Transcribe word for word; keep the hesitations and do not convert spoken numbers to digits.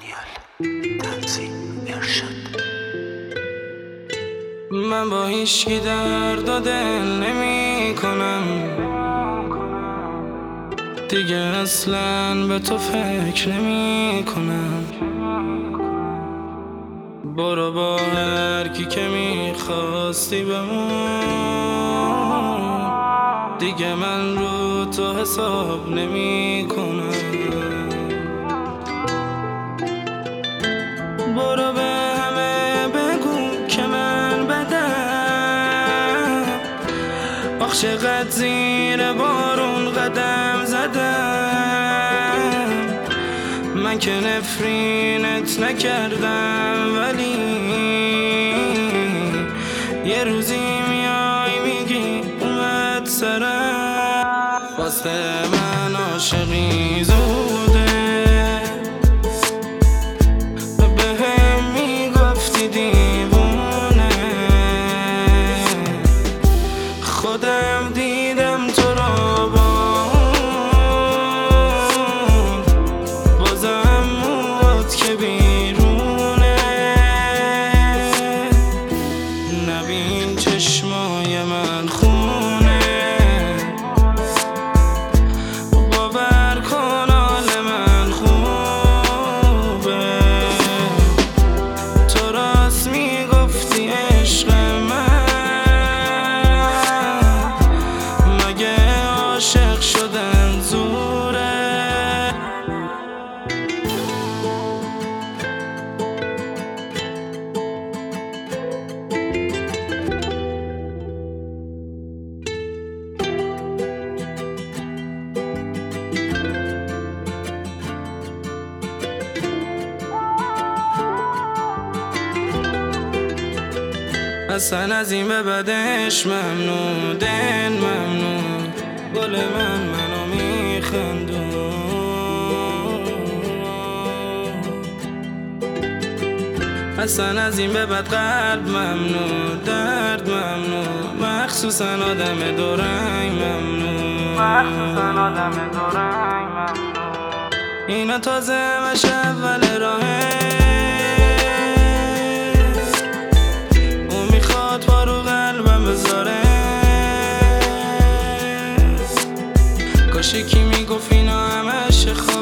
دانیال تنظیم ارشاد. من با هیچکی درد و دل نمی کنم دیگه، اصلاً به تو فکر نمی کنم. برو با هر کی که میخواستی بمون، دیگه من رو تو حساب نمی کنم. برو به همه بگو که من بدم، آخ چقدر زیر بارون قدم زدم. من که نفرینت نکردم، ولی یه روزی میای میگی اومد سرم. واسه من عاشقی زوده، بهم میگفتی دیوونه، خودم دیدم تو رو با اون، بازم موت که بیرونه. نبین چشمای من خونه، باور کن حال من خوبه. تو راست میگفتی عشق من، مگه عاشق شدن زوره؟ اصلا از این به بعدش ممنون، دن ممنون، گل من منو میخندون. اصلا از این به بعد قلب ممنون، درد ممنون، مخصوصا آدم دورنگ ممنون، مخصوصا آدم دورنگ ممنون. اینا تازه مش اول راهه، پا رو قلبم بذاره. کاش کی میگفت اینا همش خواه